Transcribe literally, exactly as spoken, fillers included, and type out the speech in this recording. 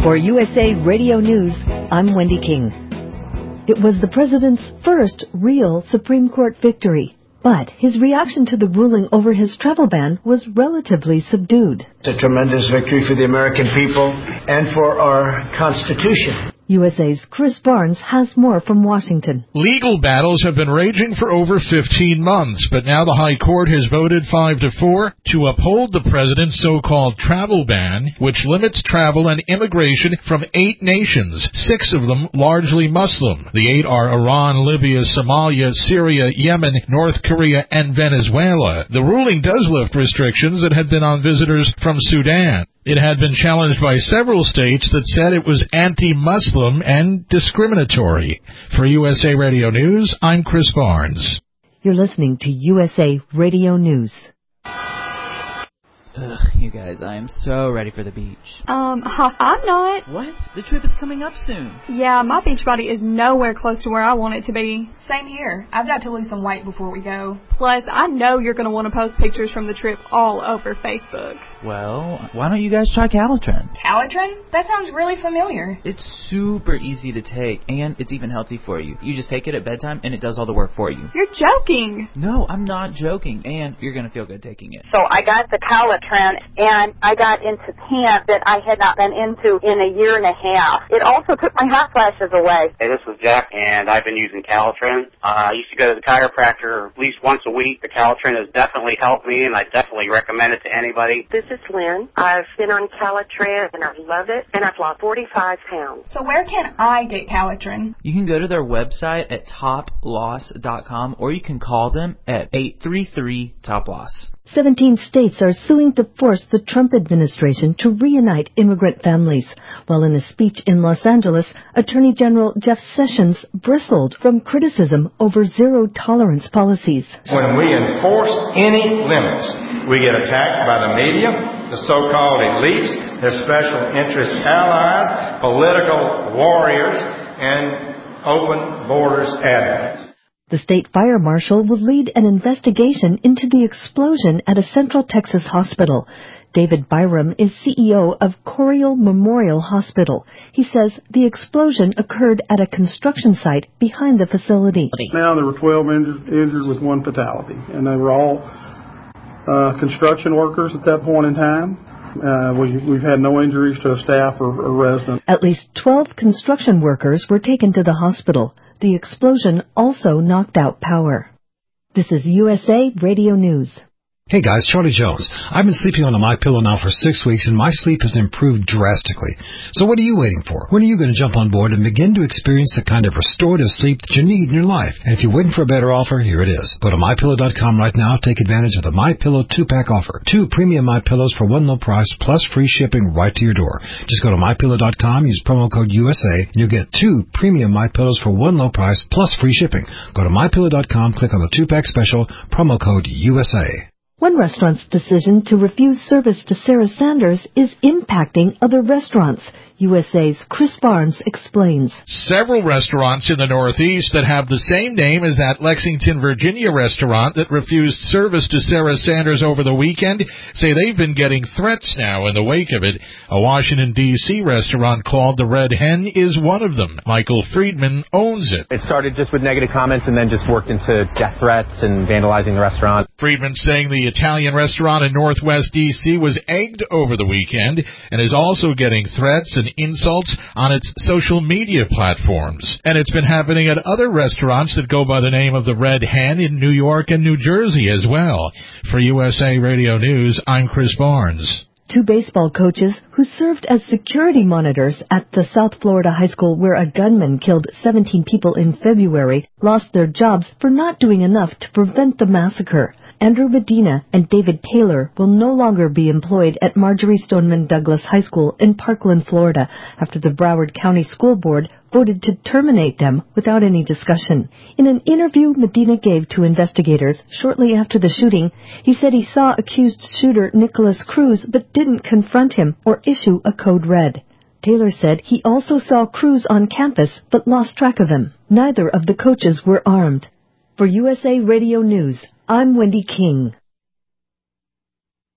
For U S A Radio News, I'm Wendy King. It was the president's first real Supreme Court victory, but his reaction to the ruling over his travel ban was relatively subdued. It's a tremendous victory for the American people and for our Constitution. U S A's Chris Barnes has more from Washington. Legal battles have been raging for over fifteen months, but now the High Court has voted five to four to uphold the president's so-called travel ban, which limits travel and immigration from eight nations, six of them largely Muslim. The eight are Iran, Libya, Somalia, Syria, Yemen, North Korea, and Venezuela. The ruling does lift restrictions that had been on visitors from Sudan. It had been challenged by several states that said it was anti-Muslim and discriminatory. For U S A Radio News, I'm Chris Barnes. You're listening to U S A Radio News. Ugh, you guys, I am so ready for the beach. Um, I'm not. What? The trip is coming up soon. Yeah, my beach body is nowhere close to where I want it to be. Same here. I've got to lose some weight before we go. Plus, I know you're going to want to post pictures from the trip all over Facebook. Well, why don't you guys try Calitrin? Calitrin? That sounds really familiar. It's super easy to take, and it's even healthy for you. You just take it at bedtime, and it does all the work for you. You're joking. No, I'm not joking, and you're going to feel good taking it. So I got the Calitrin, and I got into pants that I had not been into in a year and a half. It also took my hot flashes away. Hey, this is Jack, and I've been using Calitrin. Uh, I used to go to the chiropractor at least once a week. The Calitrin has definitely helped me, and I definitely recommend it to anybody. This is Lynn. I've been on Calitrin, and I love it, and I've lost forty-five pounds. So where can I get Calitrin? You can go to their website at top loss dot com, or you can call them at eight three three top loss. Seventeen states are suing to force the Trump administration to reunite immigrant families. While in a speech in Los Angeles, Attorney General Jeff Sessions bristled from criticism over zero-tolerance policies. When we enforce any limits, we get attacked by the media, the so-called elites, their special interest allies, political warriors, and open borders advocates. The state fire marshal will lead an investigation into the explosion at a Central Texas hospital. David Byram is C E O of Coriel Memorial Hospital. He says the explosion occurred at a construction site behind the facility. Now there were twelve injured, injured with one fatality, and they were all uh, construction workers at that point in time. Uh, we, we've had no injuries to a staff or, or resident. At least twelve construction workers were taken to the hospital. The explosion also knocked out power. This is U S A Radio News. Hey guys, Charlie Jones. I've been sleeping on a MyPillow now for six weeks and my sleep has improved drastically. So what are you waiting for? When are you going to jump on board and begin to experience the kind of restorative sleep that you need in your life? And if you're waiting for a better offer, here it is. Go to My Pillow dot com right now. Take advantage of the MyPillow two-pack offer. Two premium MyPillows for one low price plus free shipping right to your door. Just go to My Pillow dot com, use promo code U S A, and you'll get two premium MyPillows for one low price plus free shipping. Go to My Pillow dot com, click on the two-pack special, promo code U S A. One restaurant's decision to refuse service to Sarah Sanders is impacting other restaurants. U S A's Chris Barnes explains. Several restaurants in the Northeast that have the same name as that Lexington, Virginia restaurant that refused service to Sarah Sanders over the weekend say they've been getting threats now in the wake of it. A Washington, D C restaurant called the Red Hen is one of them. Michael Friedman owns it. It started just with negative comments and then just worked into death threats and vandalizing the restaurant. Friedman saying the Italian restaurant in Northwest D C was egged over the weekend and is also getting threats and insults on its social media platforms. And it's been happening at other restaurants that go by the name of the Red Hen in New York and New Jersey as well. For U S A Radio News, I'm Chris Barnes. Two baseball coaches who served as security monitors at the South Florida high school where a gunman killed seventeen people in February lost their jobs for not doing enough to prevent the massacre. Andrew Medina and David Taylor will no longer be employed at Marjorie Stoneman Douglas High School in Parkland, Florida, after the Broward County School Board voted to terminate them without any discussion. In an interview Medina gave to investigators shortly after the shooting, he said he saw accused shooter Nicholas Cruz but didn't confront him or issue a code red. Taylor said he also saw Cruz on campus but lost track of him. Neither of the coaches were armed. For U S A Radio News, I'm Wendy King.